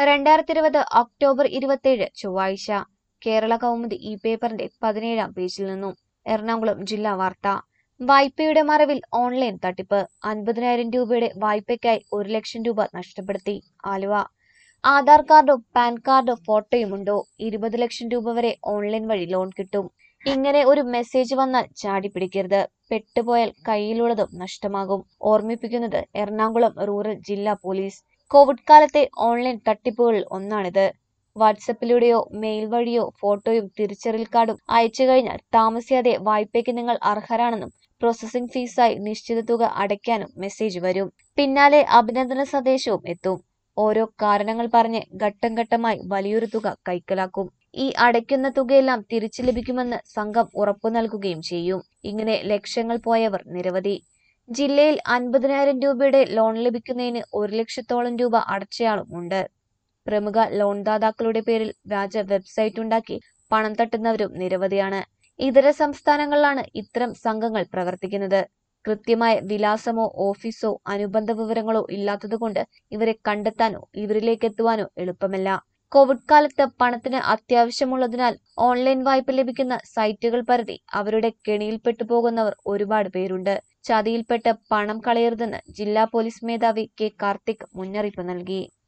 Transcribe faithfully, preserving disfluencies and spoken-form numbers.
രണ്ടായിരത്തി ഇരുപത് ഒക്ടോബർ ഇരുപത്തിയേഴ് ചൊവ്വാഴ്ച കേരള കൗമുദി ഈ പേപ്പറിന്റെ പതിനേഴാം പേജിൽ നിന്നും എറണാകുളം ജില്ലാ വാർത്ത. വായ്പയുടെ മറവിൽ ഓൺലൈൻ തട്ടിപ്പ്. അൻപതിനായിരം രൂപയുടെ വായ്പയ്ക്കായി ഒരു ലക്ഷം രൂപ നഷ്ടപ്പെടുത്തി. ആലുവ. ആധാർ കാർഡോ പാൻ കാർഡോ ഫോട്ടോയുമുണ്ടോ? ഇരുപത് ലക്ഷം രൂപ വരെ ഓൺലൈൻ വഴി ലോൺ കിട്ടും. ഇങ്ങനെ ഒരു മെസ്സേജ് വന്നാൽ ചാടിപ്പിടിക്കരുത്. പെട്ടുപോയാൽ കയ്യിലുള്ളതും നഷ്ടമാകും. ഓർമ്മിപ്പിക്കുന്നത് എറണാകുളം റൂറൽ ജില്ലാ പോലീസ്. കോവിഡ് കാലത്തെ ഓൺലൈൻ തട്ടിപ്പുകളിൽ ഒന്നാണിത്. വാട്സപ്പിലൂടെയോ മെയിൽ വഴിയോ ഫോട്ടോയും തിരിച്ചറിയൽ കാർഡും അയച്ചു കഴിഞ്ഞാൽ താമസിയാതെ വായ്പയ്ക്ക് നിങ്ങൾ അർഹരാണെന്നും പ്രോസസിംഗ് ഫീസായി നിശ്ചിത തുക അടയ്ക്കാനും മെസ്സേജ് വരും. പിന്നാലെ അഭിനന്ദന സന്ദേശവും എത്തും. ഓരോ കാരണങ്ങൾ പറഞ്ഞ് ഘട്ടം ഘട്ടമായി വലിയൊരു തുക കൈക്കലാക്കും. ഈ അടയ്ക്കുന്ന തുകയെല്ലാം തിരിച്ചു ലഭിക്കുമെന്ന് സംഘം ഉറപ്പു നൽകുകയും ചെയ്യും. ഇങ്ങനെ ലക്ഷങ്ങൾ പോയവർ നിരവധി. ജില്ലയിൽ അൻപതിനായിരം രൂപയുടെ ലോൺ ലഭിക്കുന്നതിന് ഒരു ലക്ഷത്തോളം രൂപ അടച്ചയാളും ഉണ്ട്. പ്രമുഖ ലോൺദാതാക്കളുടെ പേരിൽ വ്യാജ വെബ്സൈറ്റ് ഉണ്ടാക്കി പണം തട്ടുന്നവരും നിരവധിയാണ്. ഇതര സംസ്ഥാനങ്ങളിലാണ് ഇത്തരം സംഘങ്ങൾ പ്രവർത്തിക്കുന്നത്. കൃത്യമായ വിലാസമോ ഓഫീസോ അനുബന്ധ വിവരങ്ങളോ ഇല്ലാത്തതുകൊണ്ട് ഇവരെ കണ്ടെത്താനോ ഇവരിലേക്ക് എത്തുവാനോ എളുപ്പമല്ല. കോവിഡ് കാലത്ത് പണത്തിന് അത്യാവശ്യമുള്ളതിനാൽ ഓൺലൈൻ വായ്പ ലഭിക്കുന്ന സൈറ്റുകൾ പരതി അവരുടെ കെണിയിൽപ്പെട്ടു പോകുന്നവർ ഒരുപാട് പേരുണ്ട്. ചതിയിൽപ്പെട്ട് പണം കളയരുതെന്ന് ജില്ലാ പോലീസ് മേധാവി കെ കാർത്തിക് മുന്നറിയിപ്പ് നൽകി.